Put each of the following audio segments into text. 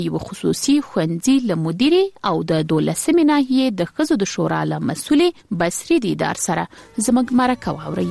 یو خصوصي ښوونځي له مدیرې او د 12مې ناحیې د ښځو د شورا له مسؤلې بصری دیدار سره زموږ مرکه واوري.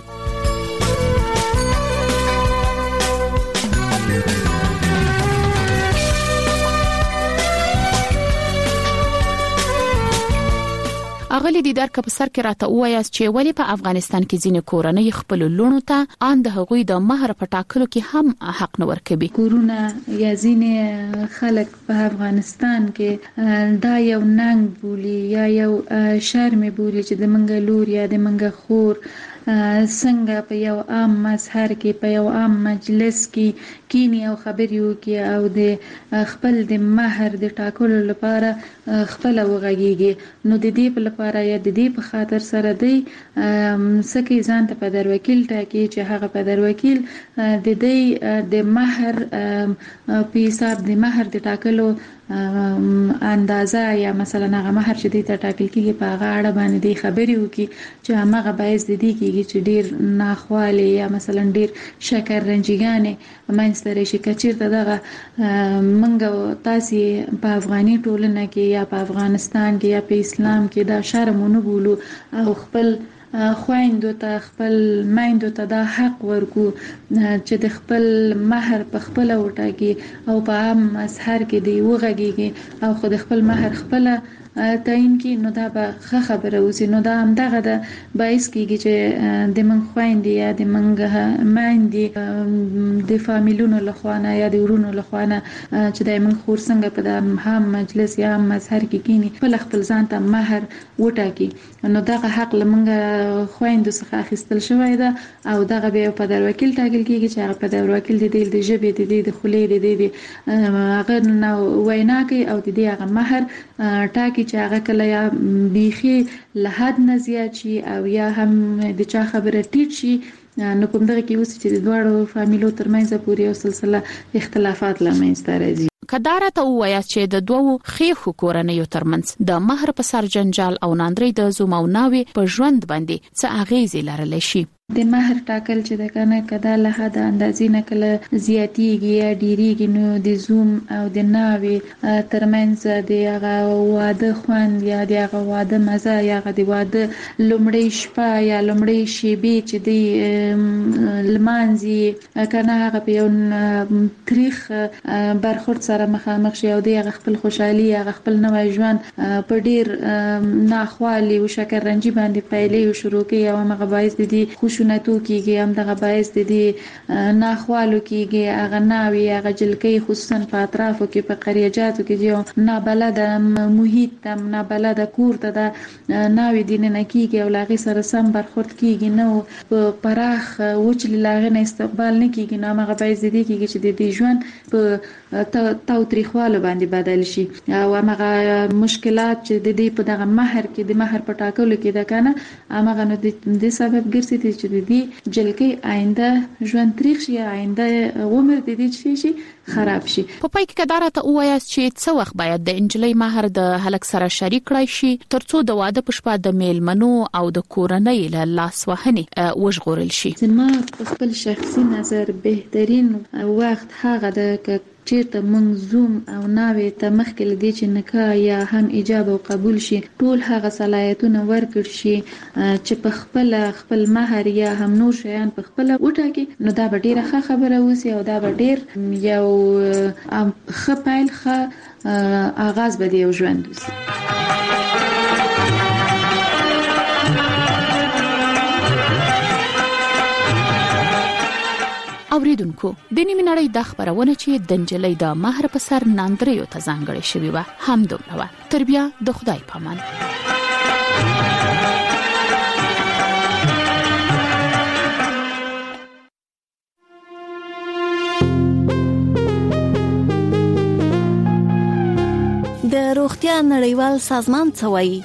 اغلی دیدار که په سر کې راته وایاست چې ولی په افغانستان کې ځینې کورنۍ خپل لونو ته ان د هغوی د مهر په ټاکلو کې هم حق نه ورکوي. کورونه یا ځینې خلک په افغانستان کې دا یو ننګ بولي یا یو شرم بولي چې د منګه لور یا د منګه خور څنګه په یو عام مظهر کې په یو عام مجلس کې کینی او خبرې وکړي او د خپل د مهر د ټاکلو لپاره خپل وغږیږي. نو د دې په لپاره یا د دې په خاطر سره دی سکه ځان ته په در وکیل ټاکي چې هغه په در وکیل د دې د مهر په حساب د مهر د ټاکلو اندازه یا مثلا هغه مهر چې د ټاکل کېږي په هغه اړه باندې خبرې وکړي چې هغه باعث د دې کېږي چې ډیر ناخواله یا مثلا ډیر شکر رنجګانې منځته شي. کچیرته دغه منګه تاسو په افغاني ټولنه کې یا په افغانستان کې یا په اسلام کې دا شرم نه بولو او خپل خويندو ته خپل مایندو ته دا حق ورکو چې د خپل مهر په خپل وټاکي او په عام مظهر کې دی وغږیږي او خو د خپل مهر خپل تعین کی نو دا به خبره اوسي. نو دا هم دغه د باعث کیږي چې د من خويندې یا د منګه مایندې د فامیلونو لخوانه یا د ورونو لخوانه چې د من خور څنګه په د هم مجلس یا هم مظهر کې کینی په خپل ځان ته مهر وټاکي. نو دغه حق لمنګه خويندو څخه اخیستل شوی ده او دغه به په در وکیل ټاکل کیږي چې هغه په در وکیل د ژبې د خولې د هغه نو وینا کوي او د دې هغه مهر ټاکي چې هغه کله یا بیخي له حد نه زیات شي او یا هم د چا خبره ټیټ شي. نو کوم دغه کې اوس چې د دوړو فامیلو ترمنځ پورې یو سلسله اختلافات لمنځته راځي. کدار ته وایي چې د دوو خېخو کورنیو ترمنځ د مهر په سر جنجال او ناندري د زوماوناوي په ژوند باندې څه اغیزې لرلی شي. د مهر ټاکل چې د کنه کدا له حد اندازې نه کله زیاتیږي یا ډیریږي نو د زوم او د ناوي ترمنځ د هغه واده خوند یا د هغه واده مزه یا د واده لومړی شپه یا لومړی شیبې چې د لمانځي کنه هغه په یو تاریخ برخورد سره مخامخ شي او د هغه خپل خوشحالي هغه خپل نوې ژوند په ډیر ناخوالي او شکر رنجي باندې پیلې او شروع کوي او هغه باعث دي شونتو کیږي هم دغه باعث دي ناخوالو کیږي هغه ناوي هغه جلکې خصوصا په اطرافو کې په قریجاتو کې یو نابلد محیط تم نابلد کور ته د ناوي دین نه کیږي او لاغي سره سم برخورد کیږي نو په پراخ وچل لاغه نه استقبال نه کیږي نو هغه باعث دي چې د دې ژوند په تاوتریخوالو باندې بدل شي او هغه مشکلات چې د دې په دغه مهر کې د مهر په ټاکلو کې د کنه هغه نو د سبب ګرځي چې د دې جلکې آینده ژوند تاریخ شي آینده عمر د دې شي خراب شي. په پای کې کدار ته وایي چې څو وخت باید د انجلۍ مهر د هلک سره شریک کړای شي ترڅو د واده په شپه د میلمنو او د کورنۍ له لاس وهنې وژغورل شي. زما په خپل شخصي نظر بهترین وخت هغه د چیرته منظوم او ناوي ته مخکې لدی چې نکاح یا هم ایجاب او قبول شي ټول هغه صلاحیتونه ورکړ شي چې په خپل مهر یا هم نور شیان په خپل وټاکي نو دا به ډیره ښه خبره وسی او دا به ډیر یو خپل آغاز به دی ژوند وسی. اوریدونکو د نیمه نړۍ د خبرونه چې د انجلۍ د مهر په سر ناندریو ته ځانګړې شوی و هم دومره و. تر بیا د خدای پامان. د روغتیا نړیوال سازمان څه وایي؟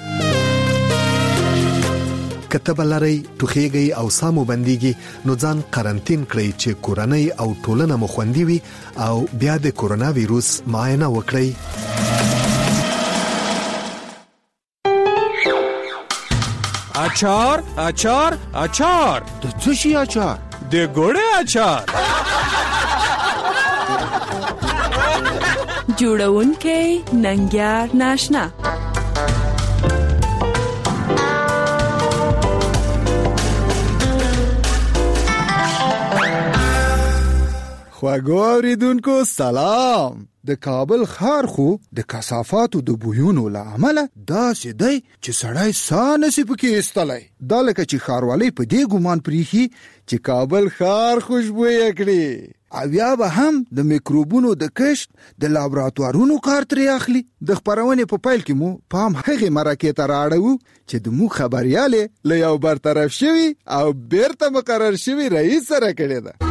کتب لري ټوخیږي او سامو بنديږي نو ځان قرنټین کړئ چې کورنۍ او ټولنه مو خوندي وي او بیا د کورونا وایروس معاینه وکړئ. اچار اچار اچار د څه شي اچار؟ د ګوړې اچار. جوړونکی ننګیار ناشنا. خواږو اوریدونکو سلام. د کابل ښار خو د کثافاتو د بویونو له امله داسې دی چې سړی ساه نشي پکې ایستلی. دا لکه چې ښاروالۍ په دې ګمان پریښي چې کابل ښار خوشبویه کړي، او یا به هم د میکروبونو د کشف د لابراتوارونو کار ترې اخلي. د خپرونې په پیل کې مو پام هغې مرکې ته رااړوو چې د موږ خبریالې له یو برطرف شوي او بیرته مقرر شوي رئیس سره کړې ده.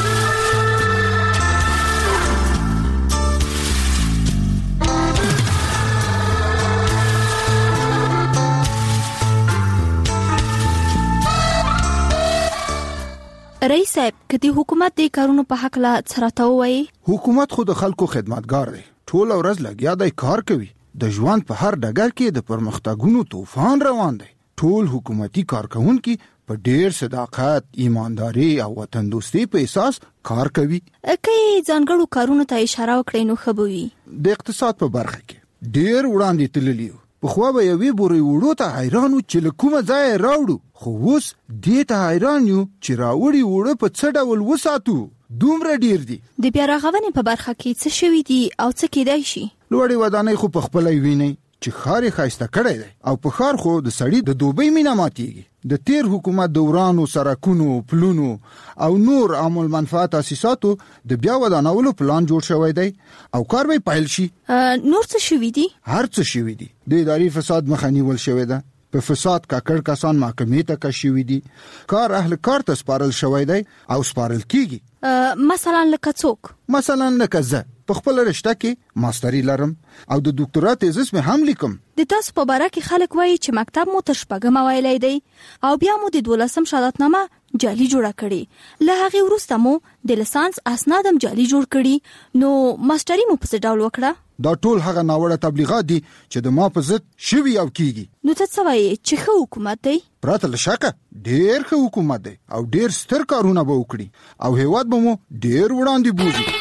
رئیس صاحب، کدی حکومت د کارونو په حق لا څرته وایي؟ حکومت خو د خلکو خدمتګار دی، ټول ورځ لګیا دی کار کوي. د ژوند په هر ډګر کې د پرمختګونو طوفان روان دی. ټول حکومتي کارکونکي په ډیر صداقت، ایمانداري او وطن دوستي په اساس کار کوي. کله ځانګړو کارونو ته اشاره وکړئ نو ښه به وي. د اقتصاد په برخه کې ډیر وړاندې تللی یو. پخوا به یوې بورې وړو ته حیرانو چې له کومه ځایه راوړو، خو اوس دې ته حیران یو چې راوړي وړه په څه ډول وساتو. دومره ډیر دي. د بیا رغونې په برخه کې څه شوي دي او څه کېدای شي؟ لوړې ودانۍ خو په خپله وینئ چې ښار یې ښایسته کړی دی، او په ښار خو د سړي د دوبۍ مینه ماتیږي. د تیر حکومت د ورانو سړکونو، پلونو او نور عام المنفعه تاسیساتو د بیا ودانولو پلان جوړ شوی دی او کار به پیل شي. نور څه شوي دي؟ هر څه شوي دي. د اداري فساد مخه نیول شوی ده، په فساد کاکړ کسان محکمې ته کش شوي دي، کار اهل کار ته سپارل شوی دی او سپارل کیږي. مثلا لکه څوک؟ مثلا لکه زه په خپل رشته کې ماستری لرم او د ډاکټرا تیزس مې هم لیکم. د تاسو په باره کې خلک وایي چې مکتب مو تر شپږم ویلی دی او بیا مو د 12م شهادتنامه جعلي جوړه کړې. له هغې وروسته مو د لیسانس اسناد هم جعلي جوړ کړي. نو ماستری مو په څه ډول وکړه؟ دا ټول هغه ناوړه تبلیغات دي چې د ما په ضد شوي او کیږي. نو ته څه وایې چې ښه حکومت دی؟ پرته له شکه ډیر ښه حکومت دی او ډیر ستر کارونه به وکړي او هیواد به مو ډیر وړاندې بوځي.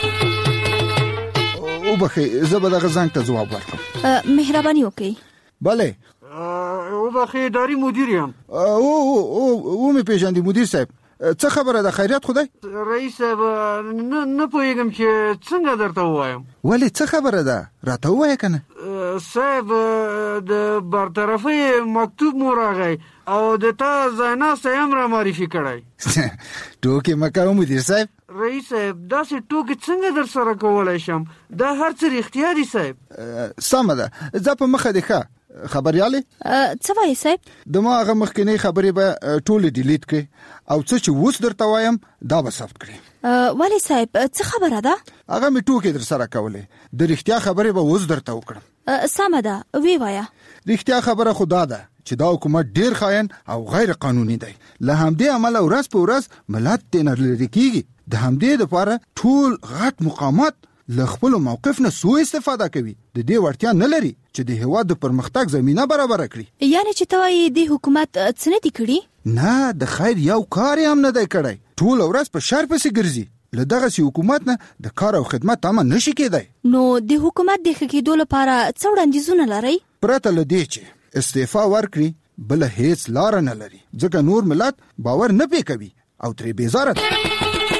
او بخې زه به دغه زنګ ته ځواب ورکړم. مهرباني وکړئ. بله. او بخې اداري مدیر یم. او مې پیژندې مدیر صاحب. څه خبره ده؟ خیریت خدای؟ رئیس صاحب نه پوهیږم چې څنګه درته ووایم. ولې څه خبره ده؟ راته ووایه کنه. صاحب د برطرفۍ مکتوب مو راغی او د تا ځایناستی هم را معرفي کړی. ټوکې مه کوه مدیر صاحب. رئیس صاحب داسې ټوکې څنګه در سره کولی شم؟ دا هر څه رښتیا دي صاحب. سمه ده، ځه په مخه دې ښه. خبریالې څه وایي صاحب؟ د ما هغه مخکنۍ خبرې به ټولې ډیلیټ کړي او څه چې اوس درته وایم دا به ثبت کړي. ولې صاحب څه خبره ده؟ هغه مې ټوکې در سره کولې، د رښتیا خبرې به اوس درته وکړم. سمه ده، وی وایه. رښتیا خبره خو دا ده چې دا حکومت ډیر خاين او غیر قانوني دی. له همدې عمله ورځ په ورځ ملت ترې لرې کیږي. د همدې دپاره ټول غټ مقامات له خپل موقف نه سوء استفاده کوي. د دې وړتیا نه لري چې د هیواد د پرمختګ زمینه برابر کړي. یعنی چې ته وایې د حکومت څه نه دي کړي؟ نه، د خیر یو کار هم نه دی کړی. ټول ورځ په شر پسې ګرځي. له دغسې حکومت نه د کار او خدمت تمه نشي کېدی. نو د حکومت د ښه کېدو لپاره څه وړاندیزونه لرئ؟ پرته له دې چې استعفا ورکړي بله هیڅ لاره نه لري، ځکه نور ملت باور نه پې کوي او ترې بیزاره دی.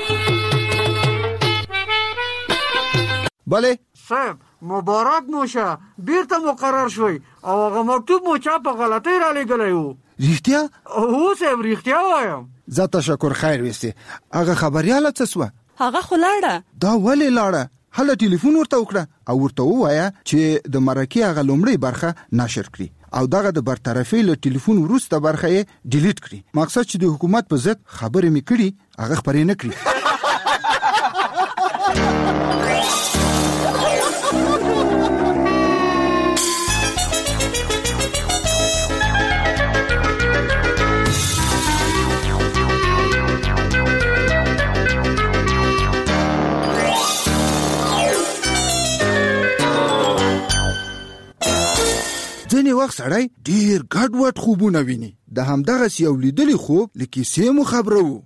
بله صاحب مبارک مو شه، بیرته مقرر شوی او هغه مکتوب مو چا په غلطۍ را لېږلی و. رښتیا؟ هو صاحب رښتیا وایم. زه تشکر خیر وستې. هغه خبریاله څه سوه؟ هغه خو لاړه. دا ولې لاړه؟ هله ټلیفون ورته وکړه او ورته ووایه چې د مرکې هغه لومړۍ برخه نشر کړي او دغه د برطرفۍ له ټلیفون وروسته برخه یې ډیلیټ کړي. مقصد چې د حکومت په ضد خبرې مې کړي هغه خپرې نه کړي. ځینې وخت سړی ډیر ګډوډ خوبونه ویني. د همدغسې یو لیدلی خوب له کیسې مو خبره وو.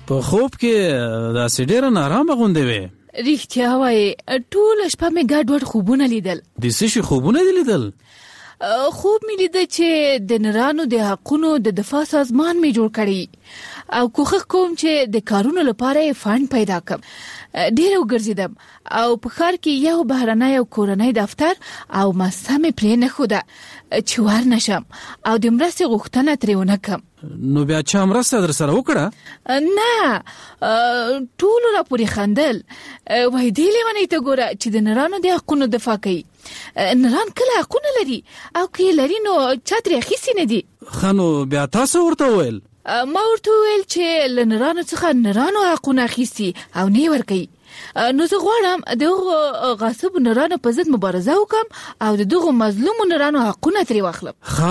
په خوب کې داسې ډېره نارامه غوندې وې. رښتیا وایې ټوله شپه مې ګډوډ خوبونه لیدل. د څه شي خوبونه دې لیدل؟ خوب مې لیده چې د نرانو د حقونو د دفاع سازمان مې جوړ کړی او کوښښ کوم چې د کارونو لپاره فند پیدا کړم. ډېر وګرځیدم او په ښار کې یو بهرنی او کورنی دفتر او مسه مې پرې نه ښوده چې ورنشم او د مرستې غوښتنه ترې ونه کړم. نو بیا چا مرسته در سره وکړه؟ نه، ټولو راپورې خندل. وایي دې لیونۍ ته ګوره چې د نرانو د حقونو دفاع کوي. نران کله حقونه لري او که یې لري نو چا ترې اخیستي نه دي. ښه نو بیا تاسو ورته وویل؟ ما ورته وویل چې له نرانو څخه نرانو حقونه اخیستي او نه یې ورکوي. نو زه غواړم د هغو غاصبو نرانو په ضد مبارزه وکم او د دغو مظلومو نرانو حقونه ترې واخلم.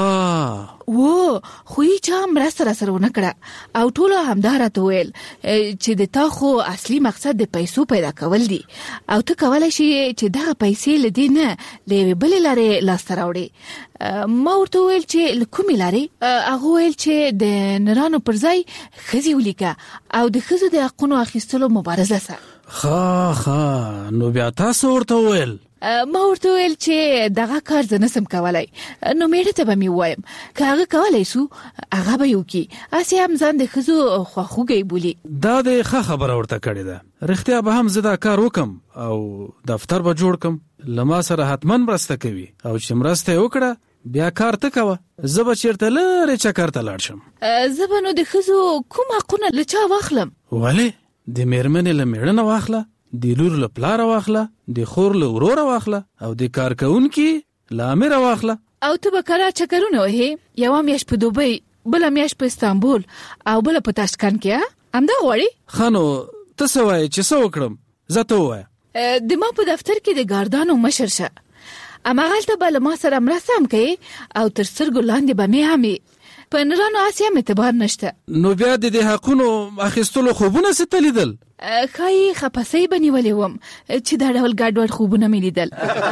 خو هیچا مرسته راسره ونه کړه او ټولو همدا راته وویل چې د تا خو اصلي مقصد د پیسو پیدا کول دي او ته کولی شي چې دغه پیسې له دې نه له یوې بلې لارې لاسته راوړې. ما ورته وویل چې له کومې لارې؟ هغه وویل چې د نرانو پر ځای ښځې ولیکه او د ښځو د حقونو اخیستلو مبارزه سه. نو بیا تاسو ورته وویل؟ ما ورته وویل چې دغه کار زه نسم کولی، نو میړه ته به مې ووایم که هغه کولی سو هغه به یې وکړي. هسې هم ځان د ښځو خواخوږی بولي. دا د ښه خبره ورته کړې ده. رښتیا به هم زه دا کار وکم او دفتر به جوړ کم. له ما سره حتما مرسته کوي او چې مرسته یې وکړه بیا کار ته کوه. زه به چېرته لرې چکر ته لاړ شم. زه به نو د ښځو کوم حقونه له چا واخلم؟ ولې؟ د مېرمنې له میړه نه واخله، د لور له پلاره واخله، د خور له وروره واخله او د کارکوونکي له امره واخله. او ته به کله چکرونه وهې؟ یوه میاشت په دوبۍ، بله میاشت په استانبول او بله په تاشکند کې. همدا غواړې؟ ښه نو ته څه وایې چې څه وکړم؟ زه ته ووایه. د ما په دفتر کې د ګاردانو مشر شه. هماغلته به له ما سره مرسته هم کوې او تر سترګو لاندې به مې هم په نرانو هسې هم اعتبار نشته. نو بیا د دې حقونو اخیستلو خوبونه څه ته لیدل؟ ښایي خپسۍ به نیولې وم چې دا ډول ګډوډ خوبونه مې لیدل.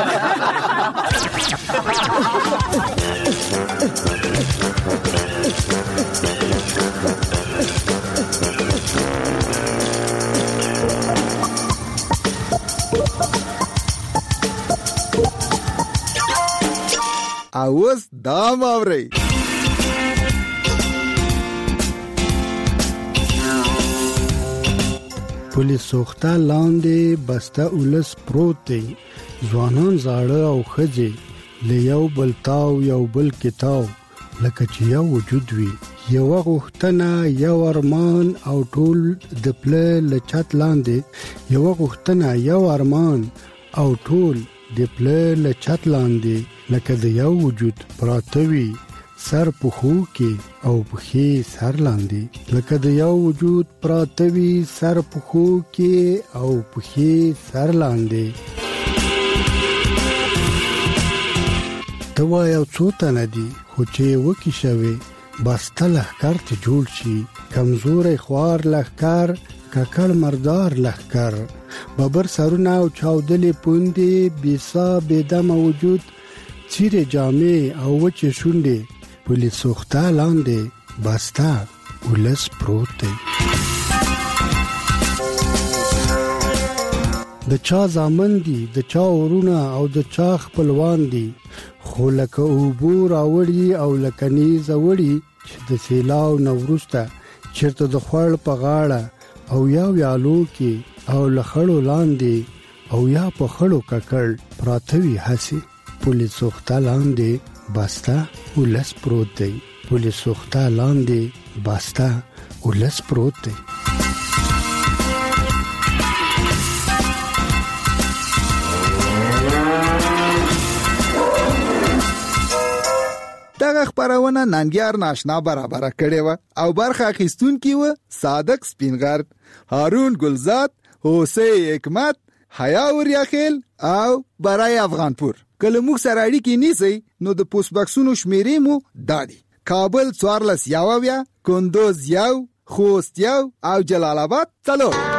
اوس دا ماورئ. پولیس سوخته لاندې بسته اولس پروت دی. ځوانان زاړه او ښځې له یو بل تاو یو بل کتاو لکه چې یو وجود وي. یوه غوښتنه، یو ارمان او ټول د پله له چت لاندې. یوه غوښتنه، یو ارمان او ټول د پله له چت لاندې لکه د یو وجود پراته وي. سر پخو کې او پخې سر لاندې لکه د یو وجود پراته وي. سر پخو کې او پخې سر لاندې. ته وایه څو تنه دي خو چې وکې شوې بسته لښکر ته جوړ شي. کمزوری خوار لښکر، ککړ مردار لښکر، ببر سرونه او چاودلې پوندې، بېسا بېدمه وجود، څیرې جامې او وچې شونډې. پولیس سوخته لاندې بسته اولس پروت دی. د چا زامن دي، د چا ورونه او د چا خپلوان دي، خو لکه اوبو راوړي او لکه نیزه وړي چې د سیلاو نه وروسته چېرته د خوړ په غاړه او یا ویالو کې او له خړو لاندې او یا په خړو ککړ پراته وي هسې. پولیس سوخته لاندې بسته اولس پروت دی. پولیس سوخته لاندې بسته اولس پروت دی. دغه خبرونه ننګیار ناشنا برابر کړي و او برخه اخیستونکي و صادق سپینغر، هارون گلزاد، حسین حکمت، حیا وریاخیل او برای افغانپور. کله موږ سره اړیکې نیسئ نو د پوسټ باکسونو شمیرې مو دادي: کابل 14 یاویا، کندوز یو، خوست یو او جلال آباد 3.